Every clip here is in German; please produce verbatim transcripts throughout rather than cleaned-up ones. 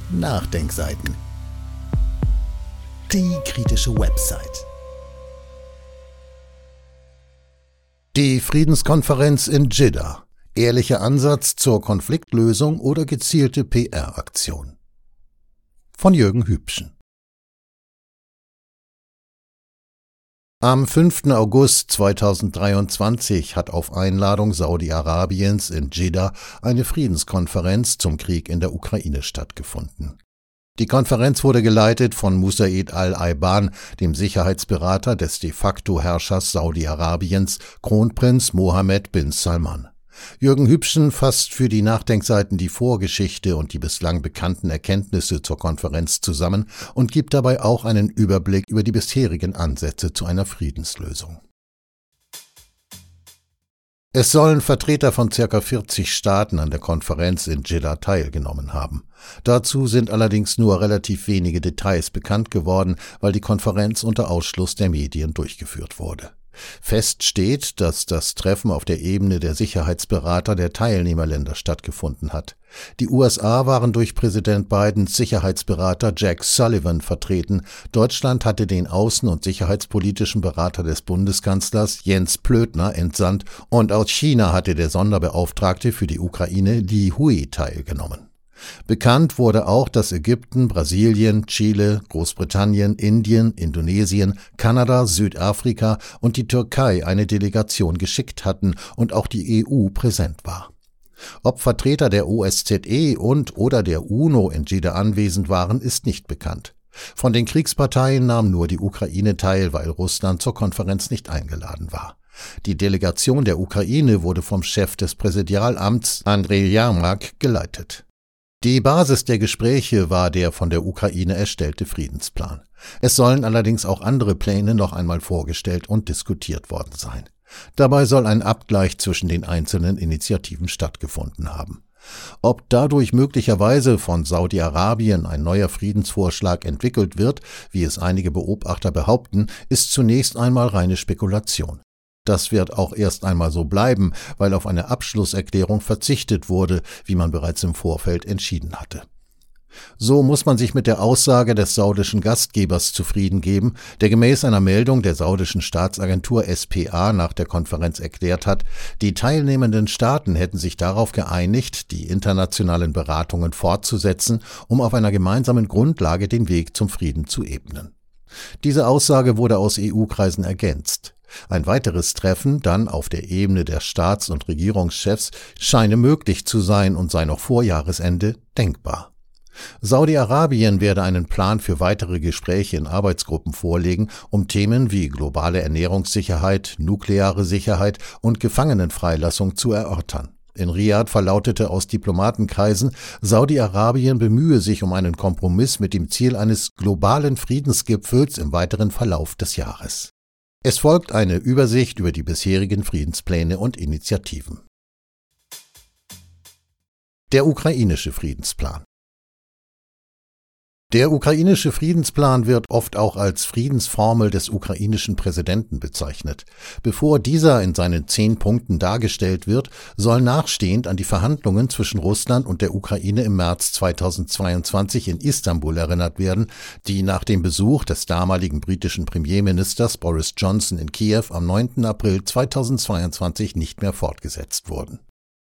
Nachdenkseiten. Die kritische Website. Die Friedenskonferenz in Dschidda. Ehrlicher Ansatz zur Konfliktlösung oder gezielte P R-Aktion. Von Jürgen Hübschen. Am fünften August zweitausenddreiundzwanzig hat auf Einladung Saudi-Arabiens in Dschidda eine Friedenskonferenz zum Krieg in der Ukraine stattgefunden. Die Konferenz wurde geleitet von Musaid al-Ayban, dem Sicherheitsberater des de facto Herrschers Saudi-Arabiens, Kronprinz Mohammed bin Salman. Jürgen Hübschen fasst für die Nachdenkseiten die Vorgeschichte und die bislang bekannten Erkenntnisse zur Konferenz zusammen und gibt dabei auch einen Überblick über die bisherigen Ansätze zu einer Friedenslösung. Es sollen Vertreter von ca. vierzig Staaten an der Konferenz in Dschidda teilgenommen haben. Dazu sind allerdings nur relativ wenige Details bekannt geworden, weil die Konferenz unter Ausschluss der Medien durchgeführt wurde. Fest steht, dass das Treffen auf der Ebene der Sicherheitsberater der Teilnehmerländer stattgefunden hat. Die U S A waren durch Präsident Bidens Sicherheitsberater Jack Sullivan vertreten, Deutschland hatte den außen- und sicherheitspolitischen Berater des Bundeskanzlers Jens Plötner entsandt und aus China hatte der Sonderbeauftragte für die Ukraine Li Hui teilgenommen. Bekannt wurde auch, dass Ägypten, Brasilien, Chile, Großbritannien, Indien, Indonesien, Kanada, Südafrika und die Türkei eine Delegation geschickt hatten und auch die E U präsent war. Ob Vertreter der O S Z E und oder der UNO in Dschidda anwesend waren, ist nicht bekannt. Von den Kriegsparteien nahm nur die Ukraine teil, weil Russland zur Konferenz nicht eingeladen war. Die Delegation der Ukraine wurde vom Chef des Präsidialamts, Andrei Jermak, geleitet. Die Basis der Gespräche war der von der Ukraine erstellte Friedensplan. Es sollen allerdings auch andere Pläne noch einmal vorgestellt und diskutiert worden sein. Dabei soll ein Abgleich zwischen den einzelnen Initiativen stattgefunden haben. Ob dadurch möglicherweise von Saudi-Arabien ein neuer Friedensvorschlag entwickelt wird, wie es einige Beobachter behaupten, ist zunächst einmal reine Spekulation. Das wird auch erst einmal so bleiben, weil auf eine Abschlusserklärung verzichtet wurde, wie man bereits im Vorfeld entschieden hatte. So muss man sich mit der Aussage des saudischen Gastgebers zufrieden geben, der gemäß einer Meldung der saudischen Staatsagentur S P A nach der Konferenz erklärt hat, die teilnehmenden Staaten hätten sich darauf geeinigt, die internationalen Beratungen fortzusetzen, um auf einer gemeinsamen Grundlage den Weg zum Frieden zu ebnen. Diese Aussage wurde aus E U-Kreisen ergänzt. Ein weiteres Treffen, dann auf der Ebene der Staats- und Regierungschefs, scheine möglich zu sein und sei noch vor Jahresende denkbar. Saudi-Arabien werde einen Plan für weitere Gespräche in Arbeitsgruppen vorlegen, um Themen wie globale Ernährungssicherheit, nukleare Sicherheit und Gefangenenfreilassung zu erörtern. In Riad verlautete aus Diplomatenkreisen, Saudi-Arabien bemühe sich um einen Kompromiss mit dem Ziel eines globalen Friedensgipfels im weiteren Verlauf des Jahres. Es folgt eine Übersicht über die bisherigen Friedenspläne und Initiativen. Der ukrainische Friedensplan. Der ukrainische Friedensplan wird oft auch als Friedensformel des ukrainischen Präsidenten bezeichnet. Bevor dieser in seinen zehn Punkten dargestellt wird, soll nachstehend an die Verhandlungen zwischen Russland und der Ukraine im März zweitausendzweiundzwanzig in Istanbul erinnert werden, die nach dem Besuch des damaligen britischen Premierministers Boris Johnson in Kiew am neunten April zweitausendzweiundzwanzig nicht mehr fortgesetzt wurden.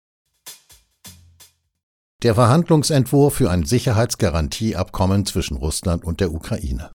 Der Verhandlungsentwurf für ein Sicherheitsgarantieabkommen zwischen Russland und der Ukraine.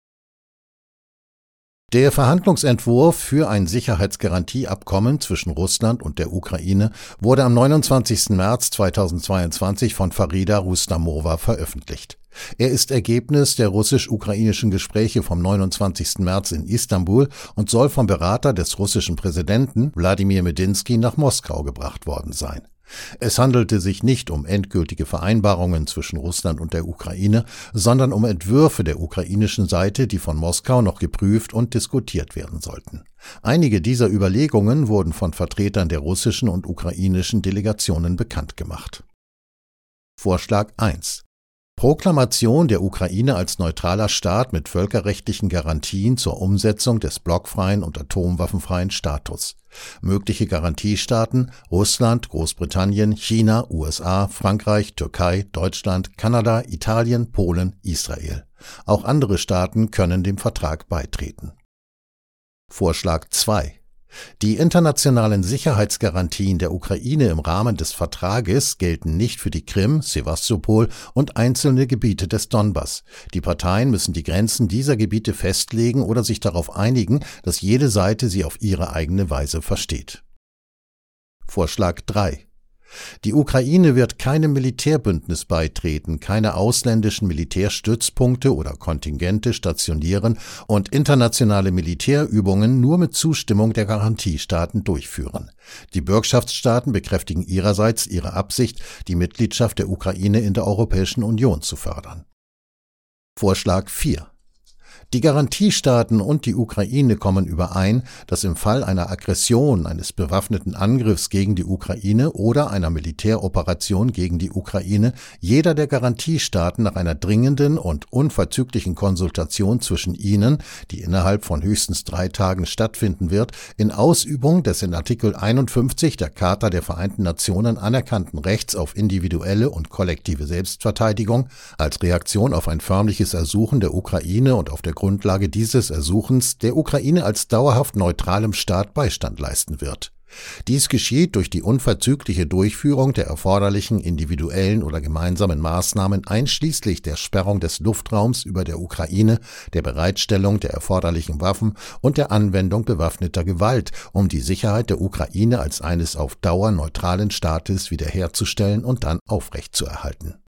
Der Verhandlungsentwurf für ein Sicherheitsgarantieabkommen zwischen Russland und der Ukraine wurde am neunundzwanzigsten März zweitausendzweiundzwanzig von Farida Rustamova veröffentlicht. Er ist Ergebnis der russisch-ukrainischen Gespräche vom neunundzwanzigsten März in Istanbul und soll vom Berater des russischen Präsidenten Wladimir Medinsky nach Moskau gebracht worden sein. Es handelte sich nicht um endgültige Vereinbarungen zwischen Russland und der Ukraine, sondern um Entwürfe der ukrainischen Seite, die von Moskau noch geprüft und diskutiert werden sollten. Einige dieser Überlegungen wurden von Vertretern der russischen und ukrainischen Delegationen bekannt gemacht. Vorschlag eins. Proklamation der Ukraine als neutraler Staat mit völkerrechtlichen Garantien zur Umsetzung des blockfreien und atomwaffenfreien Status. Mögliche Garantiestaaten: Russland, Großbritannien, China, U S A, Frankreich, Türkei, Deutschland, Kanada, Italien, Polen, Israel. Auch andere Staaten können dem Vertrag beitreten. Vorschlag zwei. Die internationalen Sicherheitsgarantien der Ukraine im Rahmen des Vertrages gelten nicht für die Krim, Sewastopol und einzelne Gebiete des Donbass. Die Parteien müssen die Grenzen dieser Gebiete festlegen oder sich darauf einigen, dass jede Seite sie auf ihre eigene Weise versteht. Vorschlag drei. Die Ukraine wird keinem Militärbündnis beitreten, keine ausländischen Militärstützpunkte oder Kontingente stationieren und internationale Militärübungen nur mit Zustimmung der Garantiestaaten durchführen. Die Bürgschaftsstaaten bekräftigen ihrerseits ihre Absicht, die Mitgliedschaft der Ukraine in der Europäischen Union zu fördern. Vorschlag vier. Die Garantiestaaten und die Ukraine kommen überein, dass im Fall einer Aggression, eines bewaffneten Angriffs gegen die Ukraine oder einer Militäroperation gegen die Ukraine jeder der Garantiestaaten nach einer dringenden und unverzüglichen Konsultation zwischen ihnen, die innerhalb von höchstens drei Tagen stattfinden wird, in Ausübung des in Artikel einundfünfzig der Charta der Vereinten Nationen anerkannten Rechts auf individuelle und kollektive Selbstverteidigung als Reaktion auf ein förmliches Ersuchen der Ukraine und auf der Grundlage dieses Ersuchens der Ukraine als dauerhaft neutralem Staat Beistand leisten wird. Dies geschieht durch die unverzügliche Durchführung der erforderlichen individuellen oder gemeinsamen Maßnahmen einschließlich der Sperrung des Luftraums über der Ukraine, der Bereitstellung der erforderlichen Waffen und der Anwendung bewaffneter Gewalt, um die Sicherheit der Ukraine als eines auf Dauer neutralen Staates wiederherzustellen und dann aufrechtzuerhalten.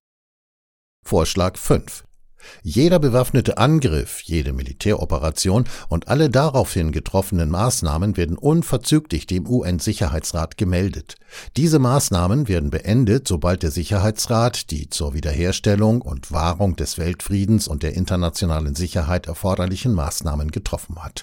Vorschlag fünf. Jeder bewaffnete Angriff, jede Militäroperation und alle daraufhin getroffenen Maßnahmen werden unverzüglich dem U N-Sicherheitsrat gemeldet. Diese Maßnahmen werden beendet, sobald der Sicherheitsrat die zur Wiederherstellung und Wahrung des Weltfriedens und der internationalen Sicherheit erforderlichen Maßnahmen getroffen hat.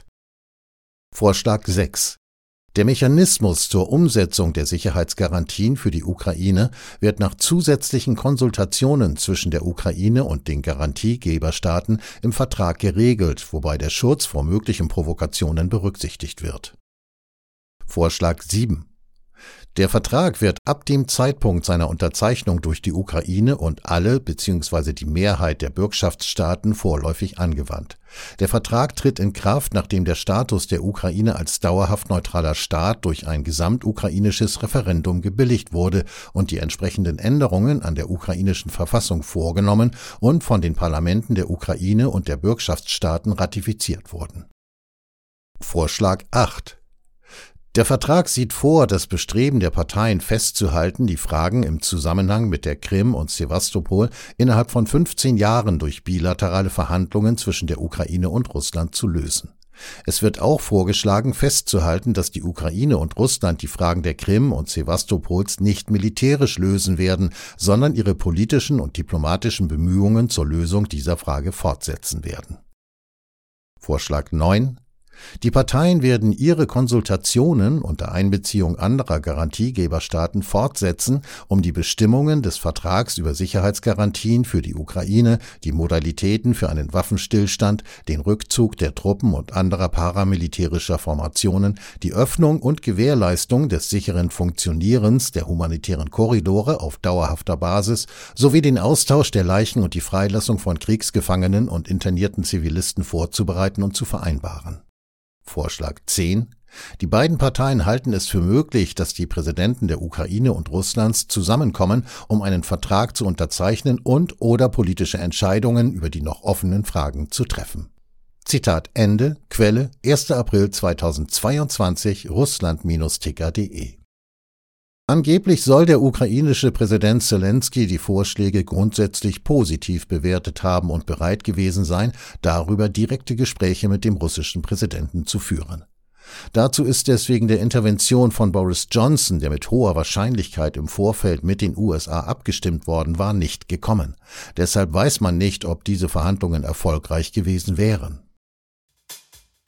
Vorschlag sechs. Der Mechanismus zur Umsetzung der Sicherheitsgarantien für die Ukraine wird nach zusätzlichen Konsultationen zwischen der Ukraine und den Garantiegeberstaaten im Vertrag geregelt, wobei der Schutz vor möglichen Provokationen berücksichtigt wird. Vorschlag sieben. Der Vertrag wird ab dem Zeitpunkt seiner Unterzeichnung durch die Ukraine und alle bzw. die Mehrheit der Bürgschaftsstaaten vorläufig angewandt. Der Vertrag tritt in Kraft, nachdem der Status der Ukraine als dauerhaft neutraler Staat durch ein gesamtukrainisches Referendum gebilligt wurde und die entsprechenden Änderungen an der ukrainischen Verfassung vorgenommen und von den Parlamenten der Ukraine und der Bürgschaftsstaaten ratifiziert wurden. Vorschlag acht. Der Vertrag sieht vor, das Bestreben der Parteien festzuhalten, die Fragen im Zusammenhang mit der Krim und Sewastopol innerhalb von fünfzehn Jahren durch bilaterale Verhandlungen zwischen der Ukraine und Russland zu lösen. Es wird auch vorgeschlagen, festzuhalten, dass die Ukraine und Russland die Fragen der Krim und Sewastopols nicht militärisch lösen werden, sondern ihre politischen und diplomatischen Bemühungen zur Lösung dieser Frage fortsetzen werden. Vorschlag neun. Die Parteien werden ihre Konsultationen unter Einbeziehung anderer Garantiegeberstaaten fortsetzen, um die Bestimmungen des Vertrags über Sicherheitsgarantien für die Ukraine, die Modalitäten für einen Waffenstillstand, den Rückzug der Truppen und anderer paramilitärischer Formationen, die Öffnung und Gewährleistung des sicheren Funktionierens der humanitären Korridore auf dauerhafter Basis sowie den Austausch der Leichen und die Freilassung von Kriegsgefangenen und internierten Zivilisten vorzubereiten und zu vereinbaren. Vorschlag zehn. Die beiden Parteien halten es für möglich, dass die Präsidenten der Ukraine und Russlands zusammenkommen, um einen Vertrag zu unterzeichnen und oder politische Entscheidungen über die noch offenen Fragen zu treffen. Zitat Ende, Quelle erster April zweitausendzweiundzwanzig, russland-ticker punkt de. Angeblich soll der ukrainische Präsident Selenskyj die Vorschläge grundsätzlich positiv bewertet haben und bereit gewesen sein, darüber direkte Gespräche mit dem russischen Präsidenten zu führen. Dazu ist es wegen der Intervention von Boris Johnson, der mit hoher Wahrscheinlichkeit im Vorfeld mit den U S A abgestimmt worden war, nicht gekommen. Deshalb weiß man nicht, ob diese Verhandlungen erfolgreich gewesen wären.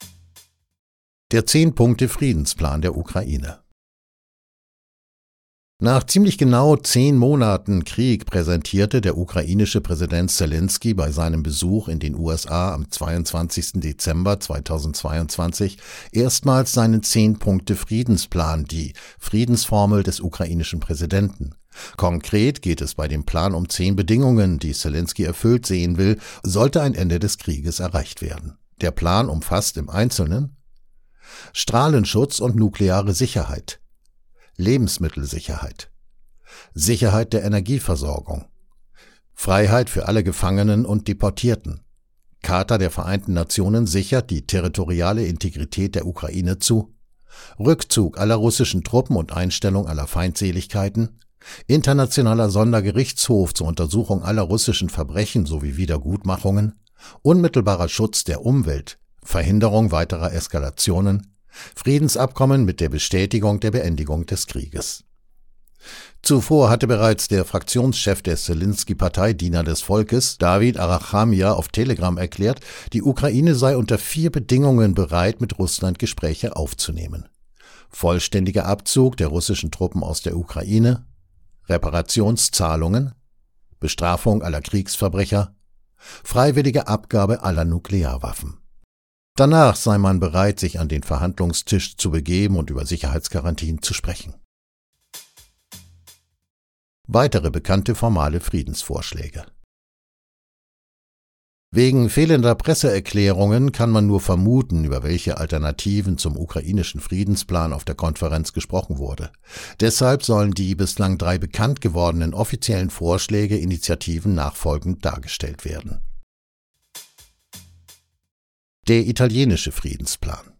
Der Zehn-Punkte-Friedensplan der Ukraine. Nach ziemlich genau zehn Monaten Krieg präsentierte der ukrainische Präsident Selenskyj bei seinem Besuch in den U S A am zweiundzwanzigsten Dezember zweitausendzweiundzwanzig erstmals seinen Zehn-Punkte-Friedensplan, die Friedensformel des ukrainischen Präsidenten. Konkret geht es bei dem Plan um zehn Bedingungen, die Selenskyj erfüllt sehen will, sollte ein Ende des Krieges erreicht werden. Der Plan umfasst im Einzelnen Strahlenschutz und nukleare Sicherheit, Lebensmittelsicherheit, Sicherheit der Energieversorgung, Freiheit für alle Gefangenen und Deportierten. Charta der Vereinten Nationen sichert die territoriale Integrität der Ukraine zu, Rückzug aller russischen Truppen und Einstellung aller Feindseligkeiten, Internationaler Sondergerichtshof zur Untersuchung aller russischen Verbrechen sowie Wiedergutmachungen, unmittelbarer Schutz der Umwelt, Verhinderung weiterer Eskalationen, Friedensabkommen mit der Bestätigung der Beendigung des Krieges. Zuvor hatte bereits der Fraktionschef der Selenskyj-Partei Diener des Volkes, David Arachamia, auf Telegram erklärt, die Ukraine sei unter vier Bedingungen bereit, mit Russland Gespräche aufzunehmen. Vollständiger Abzug der russischen Truppen aus der Ukraine, Reparationszahlungen, Bestrafung aller Kriegsverbrecher, freiwillige Abgabe aller Nuklearwaffen. Danach sei man bereit, sich an den Verhandlungstisch zu begeben und über Sicherheitsgarantien zu sprechen. Weitere bekannte formale Friedensvorschläge. Wegen fehlender Presseerklärungen kann man nur vermuten, über welche Alternativen zum ukrainischen Friedensplan auf der Konferenz gesprochen wurde. Deshalb sollen die bislang drei bekannt gewordenen offiziellen Vorschläge Initiativen nachfolgend dargestellt werden. Der italienische Friedensplan.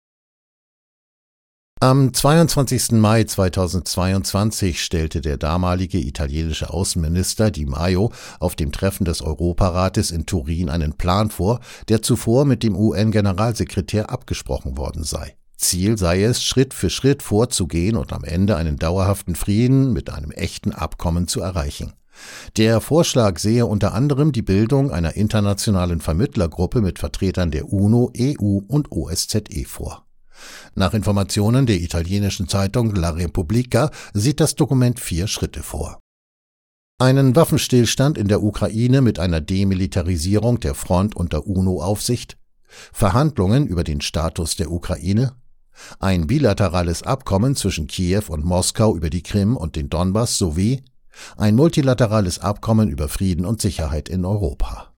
Am zweiundzwanzigsten Mai zweitausendzweiundzwanzig stellte der damalige italienische Außenminister Di Maio auf dem Treffen des Europarates in Turin einen Plan vor, der zuvor mit dem U N-Generalsekretär abgesprochen worden sei. Ziel sei es, Schritt für Schritt vorzugehen und am Ende einen dauerhaften Frieden mit einem echten Abkommen zu erreichen. Der Vorschlag sehe unter anderem die Bildung einer internationalen Vermittlergruppe mit Vertretern der UNO, E U und O S Z E vor. Nach Informationen der italienischen Zeitung La Repubblica sieht das Dokument vier Schritte vor. Einen Waffenstillstand in der Ukraine mit einer Demilitarisierung der Front unter UNO-Aufsicht, Verhandlungen über den Status der Ukraine, ein bilaterales Abkommen zwischen Kiew und Moskau über die Krim und den Donbass sowie ein multilaterales Abkommen über Frieden und Sicherheit in Europa.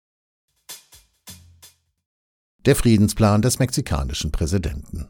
Der Friedensplan des mexikanischen Präsidenten.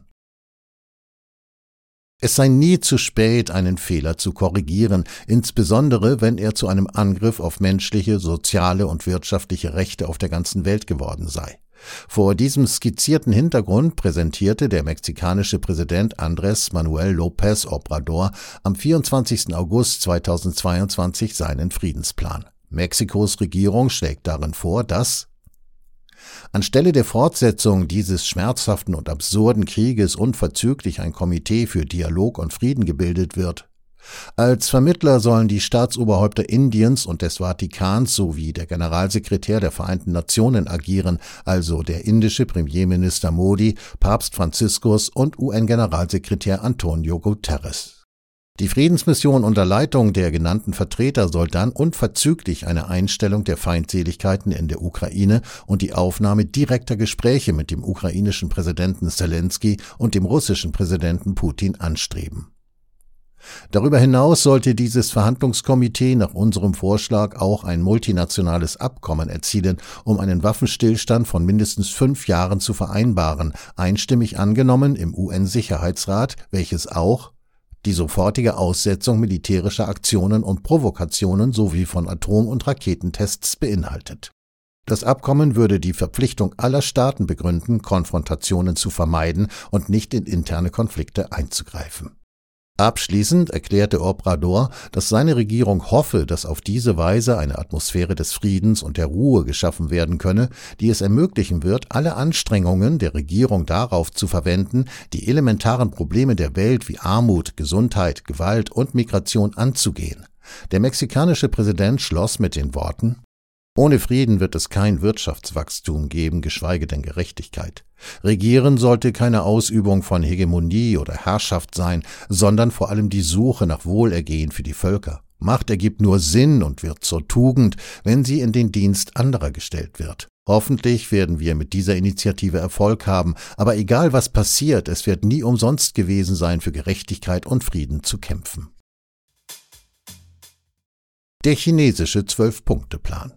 Es sei nie zu spät, einen Fehler zu korrigieren, insbesondere wenn er zu einem Angriff auf menschliche, soziale und wirtschaftliche Rechte auf der ganzen Welt geworden sei. Vor diesem skizzierten Hintergrund präsentierte der mexikanische Präsident Andrés Manuel López Obrador am vierundzwanzigsten August zweitausendzweiundzwanzig seinen Friedensplan. Mexikos Regierung schlägt darin vor, dass anstelle der Fortsetzung dieses schmerzhaften und absurden Krieges unverzüglich ein Komitee für Dialog und Frieden gebildet wird. Als Vermittler sollen die Staatsoberhäupter Indiens und des Vatikans sowie der Generalsekretär der Vereinten Nationen agieren, also der indische Premierminister Modi, Papst Franziskus und U N-Generalsekretär Antonio Guterres. Die Friedensmission unter Leitung der genannten Vertreter soll dann unverzüglich eine Einstellung der Feindseligkeiten in der Ukraine und die Aufnahme direkter Gespräche mit dem ukrainischen Präsidenten Selenskyj und dem russischen Präsidenten Putin anstreben. Darüber hinaus sollte dieses Verhandlungskomitee nach unserem Vorschlag auch ein multinationales Abkommen erzielen, um einen Waffenstillstand von mindestens fünf Jahren zu vereinbaren, einstimmig angenommen im U N-Sicherheitsrat, welches auch die sofortige Aussetzung militärischer Aktionen und Provokationen sowie von Atom- und Raketentests beinhaltet. Das Abkommen würde die Verpflichtung aller Staaten begründen, Konfrontationen zu vermeiden und nicht in interne Konflikte einzugreifen. Abschließend erklärte Obrador, dass seine Regierung hoffe, dass auf diese Weise eine Atmosphäre des Friedens und der Ruhe geschaffen werden könne, die es ermöglichen wird, alle Anstrengungen der Regierung darauf zu verwenden, die elementaren Probleme der Welt wie Armut, Gesundheit, Gewalt und Migration anzugehen. Der mexikanische Präsident schloss mit den Worten: Ohne Frieden wird es kein Wirtschaftswachstum geben, geschweige denn Gerechtigkeit. Regieren sollte keine Ausübung von Hegemonie oder Herrschaft sein, sondern vor allem die Suche nach Wohlergehen für die Völker. Macht ergibt nur Sinn und wird zur Tugend, wenn sie in den Dienst anderer gestellt wird. Hoffentlich werden wir mit dieser Initiative Erfolg haben, aber egal was passiert, es wird nie umsonst gewesen sein, für Gerechtigkeit und Frieden zu kämpfen. Der chinesische Zwölf-Punkte-Plan.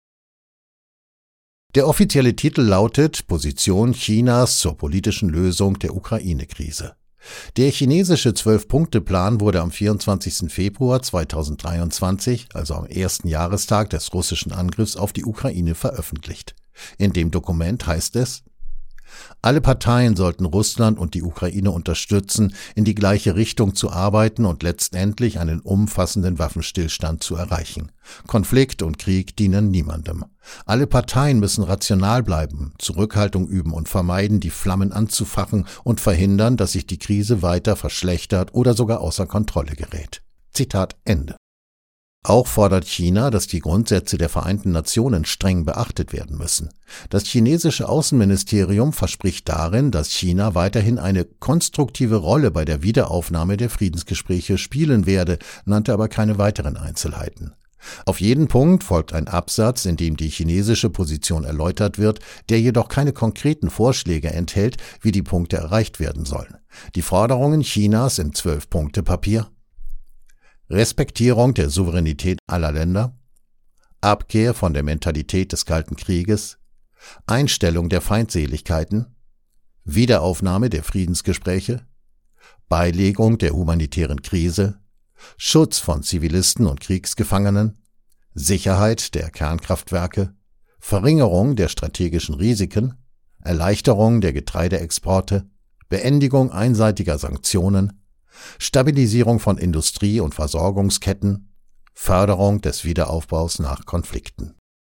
Der offizielle Titel lautet Position Chinas zur politischen Lösung der Ukraine-Krise. Der chinesische Zwölf-Punkte-Plan wurde am vierundzwanzigsten Februar zweitausenddreiundzwanzig, also am ersten Jahrestag des russischen Angriffs auf die Ukraine, veröffentlicht. In dem Dokument heißt es: Alle Parteien sollten Russland und die Ukraine unterstützen, in die gleiche Richtung zu arbeiten und letztendlich einen umfassenden Waffenstillstand zu erreichen. Konflikt und Krieg dienen niemandem. Alle Parteien müssen rational bleiben, Zurückhaltung üben und vermeiden, die Flammen anzufachen und verhindern, dass sich die Krise weiter verschlechtert oder sogar außer Kontrolle gerät. Zitat Ende. Auch fordert China, dass die Grundsätze der Vereinten Nationen streng beachtet werden müssen. Das chinesische Außenministerium verspricht darin, dass China weiterhin eine konstruktive Rolle bei der Wiederaufnahme der Friedensgespräche spielen werde, nannte aber keine weiteren Einzelheiten. Auf jeden Punkt folgt ein Absatz, in dem die chinesische Position erläutert wird, der jedoch keine konkreten Vorschläge enthält, wie die Punkte erreicht werden sollen. Die Forderungen Chinas im Zwölf-Punkte-Papier: Respektierung der Souveränität aller Länder, Abkehr von der Mentalität des Kalten Krieges, Einstellung der Feindseligkeiten, Wiederaufnahme der Friedensgespräche, Beilegung der humanitären Krise, Schutz von Zivilisten und Kriegsgefangenen, Sicherheit der Kernkraftwerke, Verringerung der strategischen Risiken, Erleichterung der Getreideexporte, Beendigung einseitiger Sanktionen, Stabilisierung von Industrie- und Versorgungsketten, Förderung des Wiederaufbaus nach Konflikten.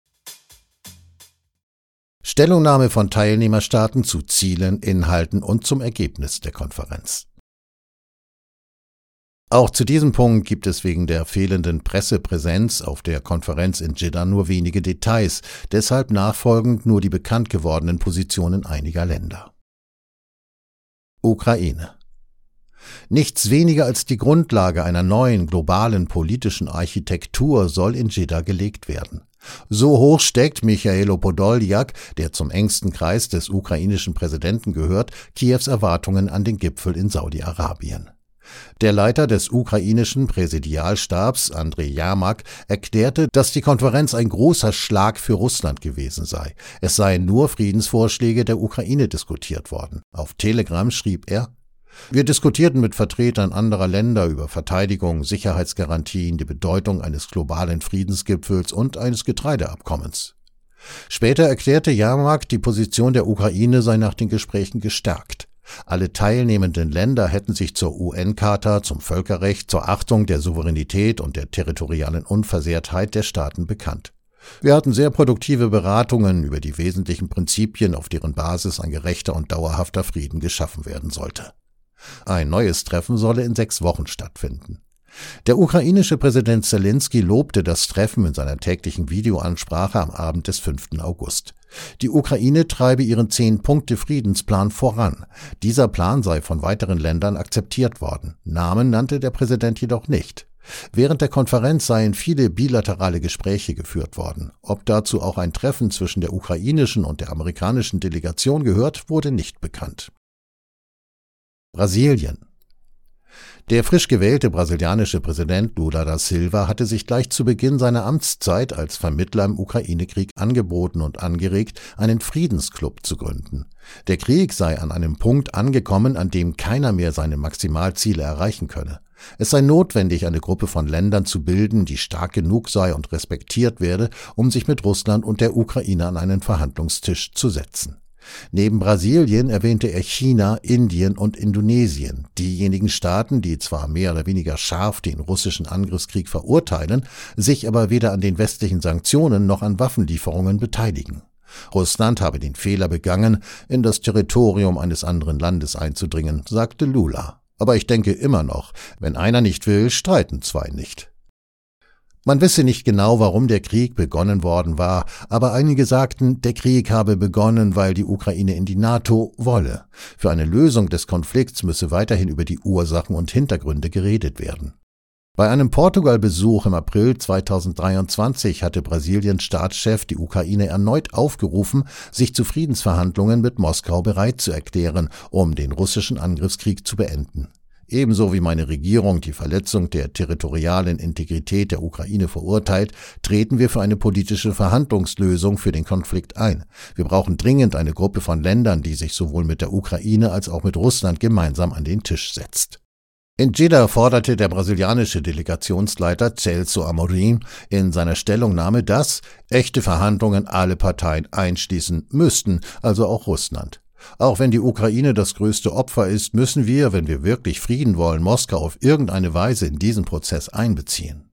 Stellungnahme von Teilnehmerstaaten zu Zielen, Inhalten und zum Ergebnis der Konferenz. Auch zu diesem Punkt gibt es wegen der fehlenden Pressepräsenz auf der Konferenz in Jeddah nur wenige Details, deshalb nachfolgend nur die bekannt gewordenen Positionen einiger Länder. Ukraine. Nichts weniger als die Grundlage einer neuen globalen politischen Architektur soll in Jeddah gelegt werden. So hoch steckt Michailo Podoljak, der zum engsten Kreis des ukrainischen Präsidenten gehört, Kiews Erwartungen an den Gipfel in Saudi-Arabien. Der Leiter des ukrainischen Präsidialstabs, Andrei Jermak, erklärte, dass die Konferenz ein großer Schlag für Russland gewesen sei. Es seien nur Friedensvorschläge der Ukraine diskutiert worden. Auf Telegram schrieb er: Wir diskutierten mit Vertretern anderer Länder über Verteidigung, Sicherheitsgarantien, die Bedeutung eines globalen Friedensgipfels und eines Getreideabkommens. Später erklärte Jermak, die Position der Ukraine sei nach den Gesprächen gestärkt. Alle teilnehmenden Länder hätten sich zur U N-Charta, zum Völkerrecht, zur Achtung der Souveränität und der territorialen Unversehrtheit der Staaten bekannt. Wir hatten sehr produktive Beratungen über die wesentlichen Prinzipien, auf deren Basis ein gerechter und dauerhafter Frieden geschaffen werden sollte. Ein neues Treffen solle in sechs Wochen stattfinden. Der ukrainische Präsident Selenskyj lobte das Treffen in seiner täglichen Videoansprache am Abend des fünften August. Die Ukraine treibe ihren Zehn-Punkte-Friedensplan voran. Dieser Plan sei von weiteren Ländern akzeptiert worden. Namen nannte der Präsident jedoch nicht. Während der Konferenz seien viele bilaterale Gespräche geführt worden. Ob dazu auch ein Treffen zwischen der ukrainischen und der amerikanischen Delegation gehört, wurde nicht bekannt. Brasilien. Der frisch gewählte brasilianische Präsident Lula da Silva hatte sich gleich zu Beginn seiner Amtszeit als Vermittler im Ukraine-Krieg angeboten und angeregt, einen Friedensclub zu gründen. Der Krieg sei an einem Punkt angekommen, an dem keiner mehr seine Maximalziele erreichen könne. Es sei notwendig, eine Gruppe von Ländern zu bilden, die stark genug sei und respektiert werde, um sich mit Russland und der Ukraine an einen Verhandlungstisch zu setzen. Neben Brasilien erwähnte er China, Indien und Indonesien, diejenigen Staaten, die zwar mehr oder weniger scharf den russischen Angriffskrieg verurteilen, sich aber weder an den westlichen Sanktionen noch an Waffenlieferungen beteiligen. Russland habe den Fehler begangen, in das Territorium eines anderen Landes einzudringen, sagte Lula. Aber ich denke immer noch, wenn einer nicht will, streiten zwei nicht. Man wisse nicht genau, warum der Krieg begonnen worden war, aber einige sagten, der Krieg habe begonnen, weil die Ukraine in die NATO wolle. Für eine Lösung des Konflikts müsse weiterhin über die Ursachen und Hintergründe geredet werden. Bei einem Portugal-Besuch im April zweitausenddreiundzwanzig hatte Brasiliens Staatschef die Ukraine erneut aufgerufen, sich zu Friedensverhandlungen mit Moskau bereit zu erklären, um den russischen Angriffskrieg zu beenden. Ebenso wie meine Regierung die Verletzung der territorialen Integrität der Ukraine verurteilt, treten wir für eine politische Verhandlungslösung für den Konflikt ein. Wir brauchen dringend eine Gruppe von Ländern, die sich sowohl mit der Ukraine als auch mit Russland gemeinsam an den Tisch setzt. In Jeddah forderte der brasilianische Delegationsleiter Celso Amorim in seiner Stellungnahme, dass echte Verhandlungen alle Parteien einschließen müssten, also auch Russland. Auch wenn die Ukraine das größte Opfer ist, müssen wir, wenn wir wirklich Frieden wollen, Moskau auf irgendeine Weise in diesen Prozess einbeziehen.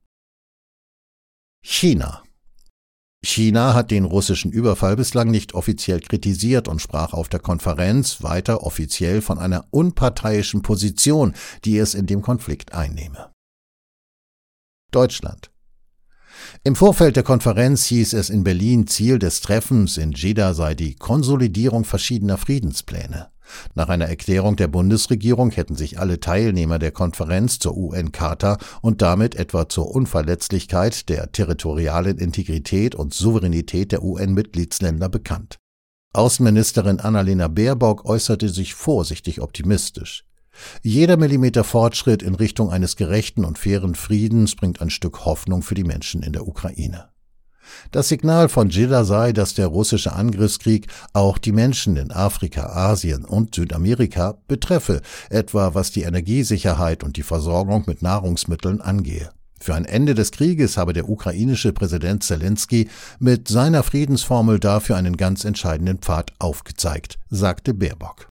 China. China hat den russischen Überfall bislang nicht offiziell kritisiert und sprach auf der Konferenz weiter offiziell von einer unparteiischen Position, die es in dem Konflikt einnehme. Deutschland. Im Vorfeld der Konferenz hieß es in Berlin, Ziel des Treffens in Jeddah sei die Konsolidierung verschiedener Friedenspläne. Nach einer Erklärung der Bundesregierung hätten sich alle Teilnehmer der Konferenz zur U N-Charta und damit etwa zur Unverletzlichkeit der territorialen Integrität und Souveränität der U N-Mitgliedsländer bekannt. Außenministerin Annalena Baerbock äußerte sich vorsichtig optimistisch. Jeder Millimeter Fortschritt in Richtung eines gerechten und fairen Friedens bringt ein Stück Hoffnung für die Menschen in der Ukraine. Das Signal von Jeddah sei, dass der russische Angriffskrieg auch die Menschen in Afrika, Asien und Südamerika betreffe, etwa was die Energiesicherheit und die Versorgung mit Nahrungsmitteln angehe. Für ein Ende des Krieges habe der ukrainische Präsident Zelensky mit seiner Friedensformel dafür einen ganz entscheidenden Pfad aufgezeigt, sagte Baerbock.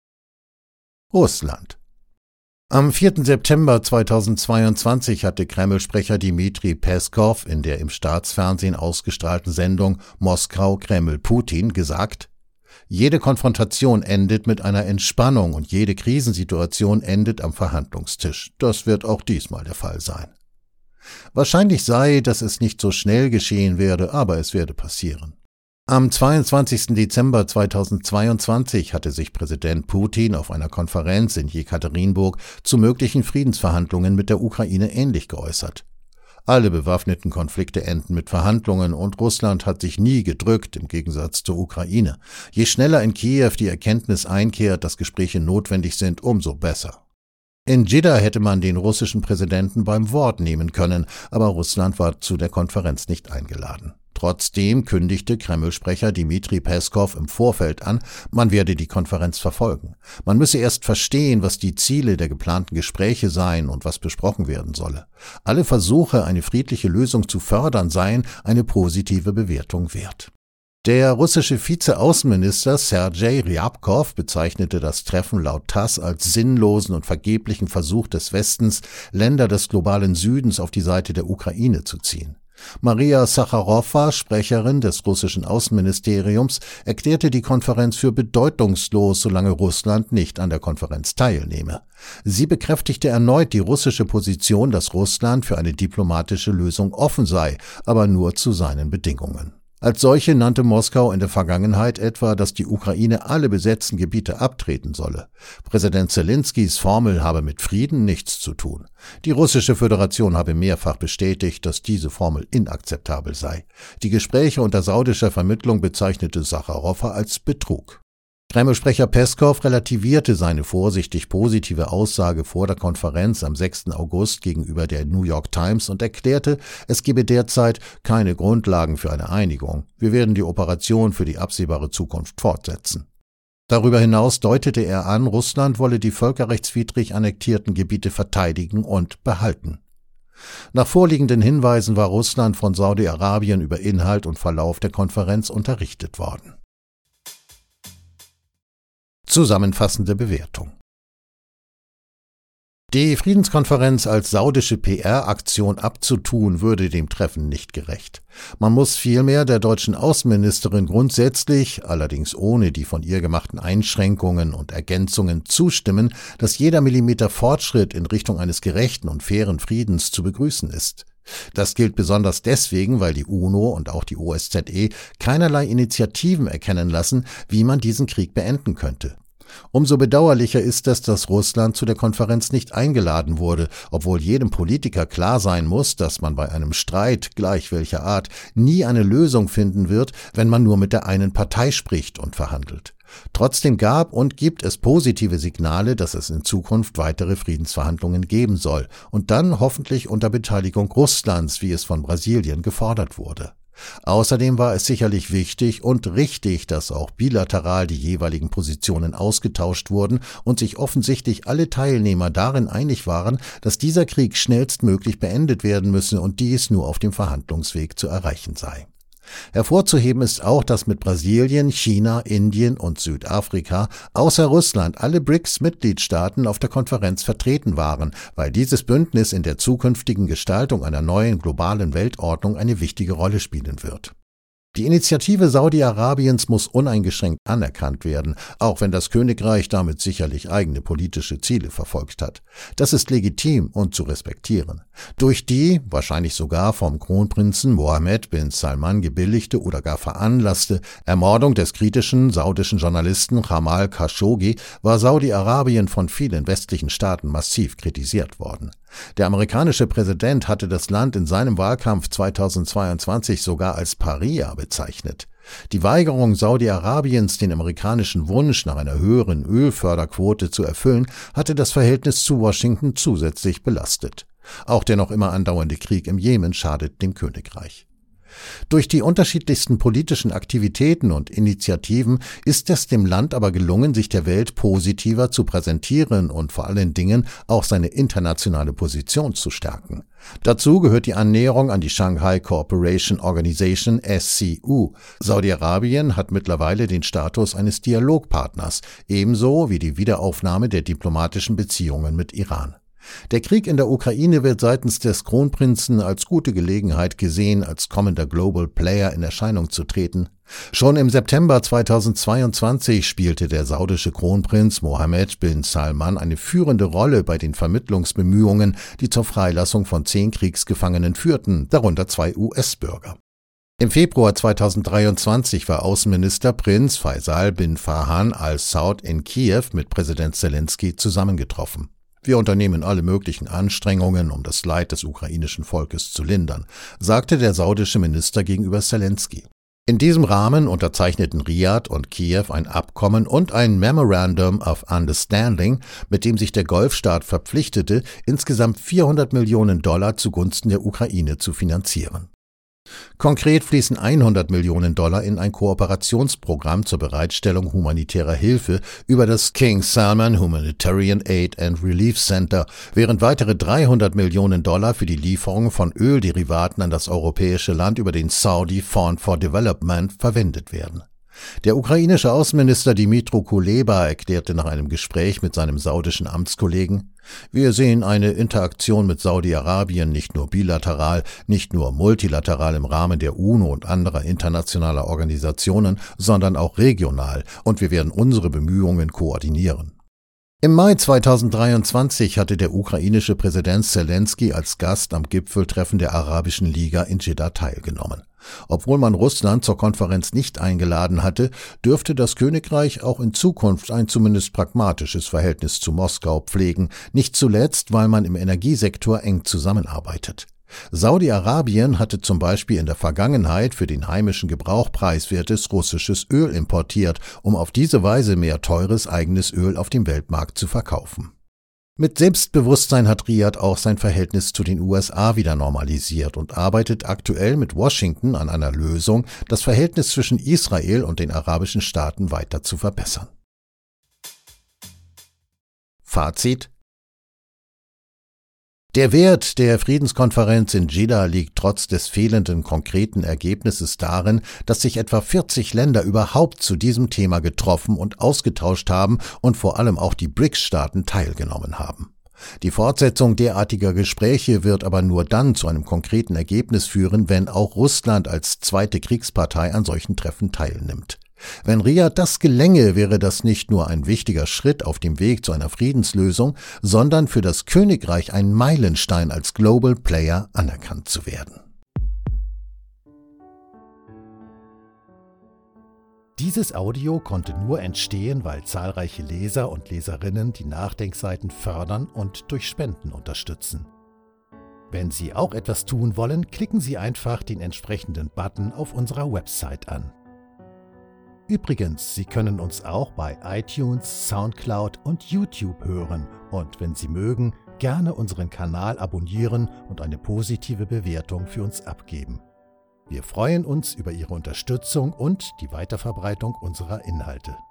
Russland. Am vierten September zweitausendzweiundzwanzig hatte Kreml-Sprecher Dmitri Peskow in der im Staatsfernsehen ausgestrahlten Sendung Moskau, Kreml, Putin gesagt: Jede Konfrontation endet mit einer Entspannung und jede Krisensituation endet am Verhandlungstisch. Das wird auch diesmal der Fall sein. Wahrscheinlich sei, dass es nicht so schnell geschehen werde, aber es werde passieren. Am zweiundzwanzigsten Dezember zweitausendzweiundzwanzig hatte sich Präsident Putin auf einer Konferenz in Jekaterinburg zu möglichen Friedensverhandlungen mit der Ukraine ähnlich geäußert. Alle bewaffneten Konflikte enden mit Verhandlungen und Russland hat sich nie gedrückt, im Gegensatz zur Ukraine. Je schneller in Kiew die Erkenntnis einkehrt, dass Gespräche notwendig sind, umso besser. In Jeddah hätte man den russischen Präsidenten beim Wort nehmen können, aber Russland war zu der Konferenz nicht eingeladen. Trotzdem kündigte Kreml-Sprecher Dmitri Peskow im Vorfeld an, man werde die Konferenz verfolgen. Man müsse erst verstehen, was die Ziele der geplanten Gespräche seien und was besprochen werden solle. Alle Versuche, eine friedliche Lösung zu fördern, seien eine positive Bewertung wert. Der russische Vize-Außenminister Sergei Ryabkov bezeichnete das Treffen laut TASS als sinnlosen und vergeblichen Versuch des Westens, Länder des globalen Südens auf die Seite der Ukraine zu ziehen. Maria Sacharowa, Sprecherin des russischen Außenministeriums, erklärte die Konferenz für bedeutungslos, solange Russland nicht an der Konferenz teilnehme. Sie bekräftigte erneut die russische Position, dass Russland für eine diplomatische Lösung offen sei, aber nur zu seinen Bedingungen. Als solche nannte Moskau in der Vergangenheit etwa, dass die Ukraine alle besetzten Gebiete abtreten solle. Präsident Zelenskys Formel habe mit Frieden nichts zu tun. Die russische Föderation habe mehrfach bestätigt, dass diese Formel inakzeptabel sei. Die Gespräche unter saudischer Vermittlung bezeichnete Sacharowa als Betrug. Kreml-Sprecher Peskow relativierte seine vorsichtig positive Aussage vor der Konferenz am sechsten August gegenüber der New York Times und erklärte, es gebe derzeit keine Grundlagen für eine Einigung. Wir werden die Operation für die absehbare Zukunft fortsetzen. Darüber hinaus deutete er an, Russland wolle die völkerrechtswidrig annektierten Gebiete verteidigen und behalten. Nach vorliegenden Hinweisen war Russland von Saudi-Arabien über Inhalt und Verlauf der Konferenz unterrichtet worden. Zusammenfassende Bewertung. Die Friedenskonferenz als saudische P R-Aktion abzutun, würde dem Treffen nicht gerecht. Man muss vielmehr der deutschen Außenministerin grundsätzlich, allerdings ohne die von ihr gemachten Einschränkungen und Ergänzungen, zustimmen, dass jeder Millimeter Fortschritt in Richtung eines gerechten und fairen Friedens zu begrüßen ist. Das gilt besonders deswegen, weil die UNO und auch die O S Z E keinerlei Initiativen erkennen lassen, wie man diesen Krieg beenden könnte. Umso bedauerlicher ist es, dass Russland zu der Konferenz nicht eingeladen wurde, obwohl jedem Politiker klar sein muss, dass man bei einem Streit, gleich welcher Art, nie eine Lösung finden wird, wenn man nur mit der einen Partei spricht und verhandelt. Trotzdem gab und gibt es positive Signale, dass es in Zukunft weitere Friedensverhandlungen geben soll und dann hoffentlich unter Beteiligung Russlands, wie es von Brasilien gefordert wurde. Außerdem war es sicherlich wichtig und richtig, dass auch bilateral die jeweiligen Positionen ausgetauscht wurden und sich offensichtlich alle Teilnehmer darin einig waren, dass dieser Krieg schnellstmöglich beendet werden müsse und dies nur auf dem Verhandlungsweg zu erreichen sei. Hervorzuheben ist auch, dass mit Brasilien, China, Indien und Südafrika außer Russland alle B R I C S-Mitgliedstaaten auf der Konferenz vertreten waren, weil dieses Bündnis in der zukünftigen Gestaltung einer neuen globalen Weltordnung eine wichtige Rolle spielen wird. Die Initiative Saudi-Arabiens muss uneingeschränkt anerkannt werden, auch wenn das Königreich damit sicherlich eigene politische Ziele verfolgt hat. Das ist legitim und zu respektieren. Durch die, wahrscheinlich sogar vom Kronprinzen Mohammed bin Salman gebilligte oder gar veranlasste Ermordung des kritischen saudischen Journalisten Jamal Khashoggi war Saudi-Arabien von vielen westlichen Staaten massiv kritisiert worden. Der amerikanische Präsident hatte das Land in seinem Wahlkampf zweitausendzweiundzwanzig sogar als Paria bezeichnet. Die Weigerung Saudi-Arabiens, den amerikanischen Wunsch nach einer höheren Ölförderquote zu erfüllen, hatte das Verhältnis zu Washington zusätzlich belastet. Auch der noch immer andauernde Krieg im Jemen schadet dem Königreich. Durch die unterschiedlichsten politischen Aktivitäten und Initiativen ist es dem Land aber gelungen, sich der Welt positiver zu präsentieren und vor allen Dingen auch seine internationale Position zu stärken. Dazu gehört die Annäherung an die Shanghai Cooperation Organization S C U. Saudi-Arabien hat mittlerweile den Status eines Dialogpartners, ebenso wie die Wiederaufnahme der diplomatischen Beziehungen mit Iran. Der Krieg in der Ukraine wird seitens des Kronprinzen als gute Gelegenheit gesehen, als kommender Global Player in Erscheinung zu treten. Schon im September zweitausendzweiundzwanzig spielte der saudische Kronprinz Mohammed bin Salman eine führende Rolle bei den Vermittlungsbemühungen, die zur Freilassung von zehn Kriegsgefangenen führten, darunter zwei U S-Bürger. Im Februar zweitausenddreiundzwanzig war Außenminister Prinz Faisal bin Farhan Al Saud in Kiew mit Präsident Zelensky zusammengetroffen. Wir unternehmen alle möglichen Anstrengungen, um das Leid des ukrainischen Volkes zu lindern, sagte der saudische Minister gegenüber Zelensky. In diesem Rahmen unterzeichneten Riad und Kiew ein Abkommen und ein Memorandum of Understanding, mit dem sich der Golfstaat verpflichtete, insgesamt vierhundert Millionen Dollar zugunsten der Ukraine zu finanzieren. Konkret fließen hundert Millionen Dollar in ein Kooperationsprogramm zur Bereitstellung humanitärer Hilfe über das King Salman Humanitarian Aid and Relief Center, während weitere dreihundert Millionen Dollar für die Lieferung von Ölderivaten an das europäische Land über den Saudi Fund for Development verwendet werden. Der ukrainische Außenminister Dmytro Kuleba erklärte nach einem Gespräch mit seinem saudischen Amtskollegen: Wir sehen eine Interaktion mit Saudi-Arabien nicht nur bilateral, nicht nur multilateral im Rahmen der UNO und anderer internationaler Organisationen, sondern auch regional, und wir werden unsere Bemühungen koordinieren. Im Mai zweitausenddreiundzwanzig hatte der ukrainische Präsident Zelensky als Gast am Gipfeltreffen der Arabischen Liga in Jeddah teilgenommen. Obwohl man Russland zur Konferenz nicht eingeladen hatte, dürfte das Königreich auch in Zukunft ein zumindest pragmatisches Verhältnis zu Moskau pflegen, nicht zuletzt, weil man im Energiesektor eng zusammenarbeitet. Saudi-Arabien hatte zum Beispiel in der Vergangenheit für den heimischen Gebrauch preiswertes russisches Öl importiert, um auf diese Weise mehr teures eigenes Öl auf dem Weltmarkt zu verkaufen. Mit Selbstbewusstsein hat Riad auch sein Verhältnis zu den U S A wieder normalisiert und arbeitet aktuell mit Washington an einer Lösung, das Verhältnis zwischen Israel und den arabischen Staaten weiter zu verbessern. Fazit: Der Wert der Friedenskonferenz in Jeddah liegt trotz des fehlenden konkreten Ergebnisses darin, dass sich etwa vierzig Länder überhaupt zu diesem Thema getroffen und ausgetauscht haben und vor allem auch die B R I C S-Staaten teilgenommen haben. Die Fortsetzung derartiger Gespräche wird aber nur dann zu einem konkreten Ergebnis führen, wenn auch Russland als zweite Kriegspartei an solchen Treffen teilnimmt. Wenn Riyadh das gelänge, wäre das nicht nur ein wichtiger Schritt auf dem Weg zu einer Friedenslösung, sondern für das Königreich ein Meilenstein als Global Player anerkannt zu werden. Dieses Audio konnte nur entstehen, weil zahlreiche Leser und Leserinnen die Nachdenkseiten fördern und durch Spenden unterstützen. Wenn Sie auch etwas tun wollen, klicken Sie einfach den entsprechenden Button auf unserer Website an. Übrigens, Sie können uns auch bei iTunes, Soundcloud und YouTube hören und wenn Sie mögen, gerne unseren Kanal abonnieren und eine positive Bewertung für uns abgeben. Wir freuen uns über Ihre Unterstützung und die Weiterverbreitung unserer Inhalte.